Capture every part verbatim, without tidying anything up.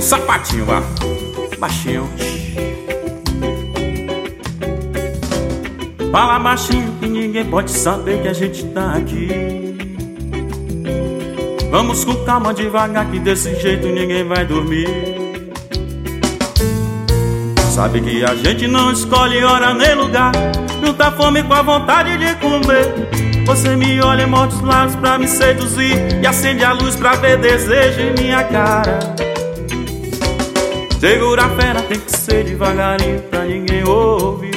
sapatinho, vá. Baixinho. Fala baixinho que ninguém pode saber que a gente tá aqui. Vamos com calma, devagar, que desse jeito ninguém vai dormir. Sabe que a gente não escolhe hora nem lugar. Junta fome com a vontade de comer. Você me olha e morde os lábios pra me seduzir, e acende a luz pra ver desejo em minha cara. Segura a fera, tem que ser devagarinho pra ninguém ouvir.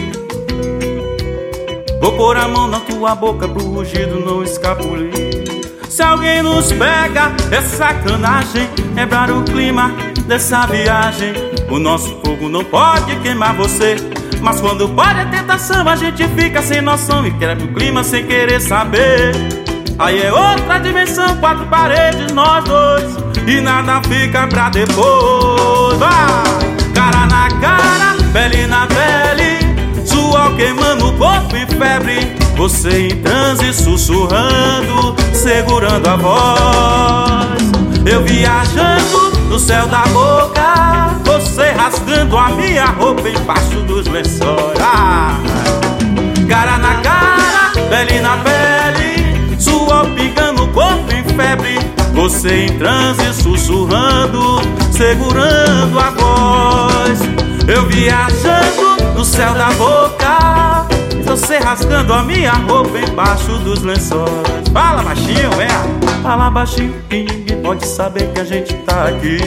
Vou pôr a mão na tua boca pro rugido não escapulir. Se alguém nos pega, é sacanagem. Quebrar o clima dessa viagem. O nosso fogo não pode queimar você, mas quando pode a tentação, a gente fica sem noção e quebra o clima sem querer saber. Aí é outra dimensão, quatro paredes, nós dois, e nada fica pra depois. Vai! Cara na cara, pele na pele, suor queimando o corpo em febre. Você em transe sussurrando, segurando a voz. Eu viajando no céu da boca, você rasgando a minha roupa embaixo dos lençóis. Ah! Cara na cara, pele na pele, suor pingando o corpo em febre. Você em transe sussurrando, segurando a voz. Eu viajando no céu da boca, você rasgando a minha roupa embaixo dos lençóis. Fala baixinho, é. Fala baixinho que ninguém pode saber que a gente tá aqui.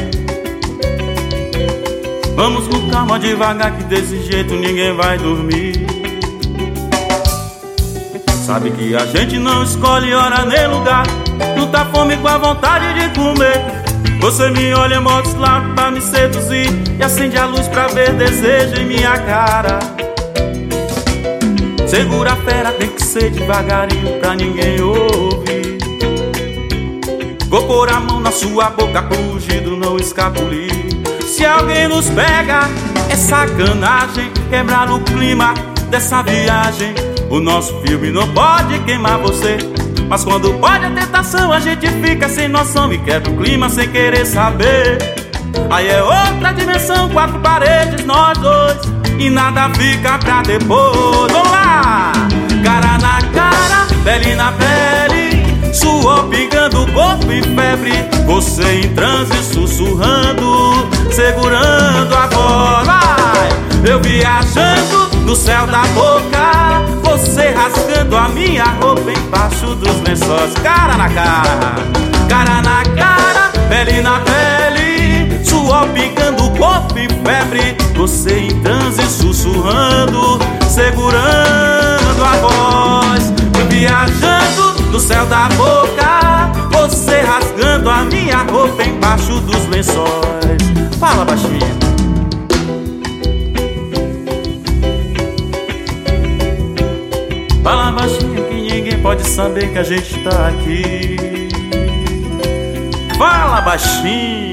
Vamos com calma, devagar, que desse jeito ninguém vai dormir. Sabe que a gente não escolhe hora nem lugar. Junta fome com a vontade de comer. Você me olha e mostra os lábios pra me seduzir, e acende a luz pra ver desejo em minha cara. Segura a fera, tem que ser devagarinho pra ninguém ouvir. Vou pôr a mão na sua boca pro rugido não escapulir. Se alguém nos pega, é sacanagem. Quebrar o clima dessa viagem. O nosso filme não pode queimar você, mas quando pode a tentação, a gente fica sem noção e quebra o clima sem querer saber. Aí é outra dimensão, quatro paredes, nós dois, e nada fica pra depois. Vamos lá! Cara na cara, pele na pele, suor pingando o corpo em febre. Você em transe sussurrando, segurando a voz. Vai! Eu viajando no céu da boca, você rasgando a minha roupa embaixo dos lençóis. Cara na cara, cara na cara, pele na pele, suor pingando o corpo em febre. Você em transe sussurrando, segurando a voz. Eu viajando no céu da boca, você rasgando a minha roupa embaixo dos lençóis. Fala baixinho. Fala baixinho que ninguém pode saber que a gente tá aqui. Fala baixinho.